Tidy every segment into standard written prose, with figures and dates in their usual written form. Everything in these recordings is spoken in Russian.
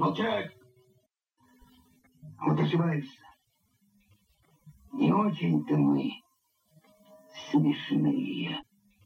Молчать! Вот ошибаешься. Не очень-то мы смешные.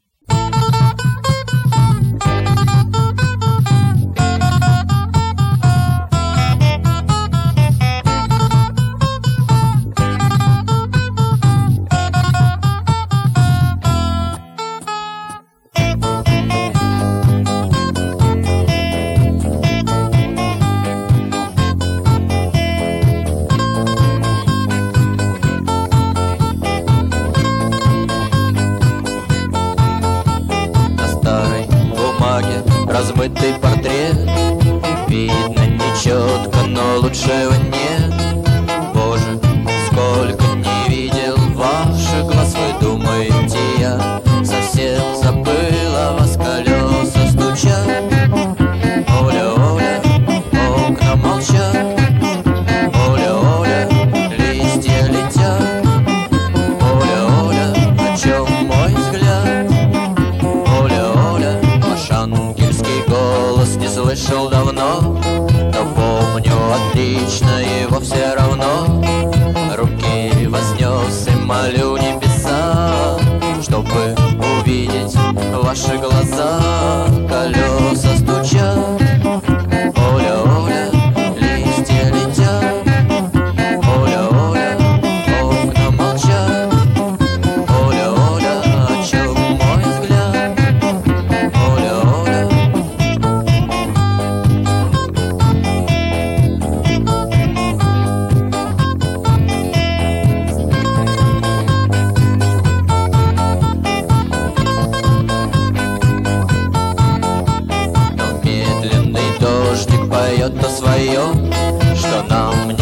Размытый портрет, видно нечетко, но лучшего нет. Боже, сколько не видел ваших глаз, вы думаете, я совсем забыла вас, колеса стучат. Оля, Оля, окна молчат. Оля, Оля, листья летят. Оля, Оля, о чем мой взгляд? Оля, Оля, ваш ангельский голос не слышал давно, но помню отлично его все равно. Руки вознес и молю небеса, чтобы увидеть ваши глаза. Колеса стучат. Оля, Оля, листья летят. Оля, Оля, окна молчат. Оля, Оля, о чем мой взгляд? Оля, Оля. Но медленный дождик поет о своем, что нам не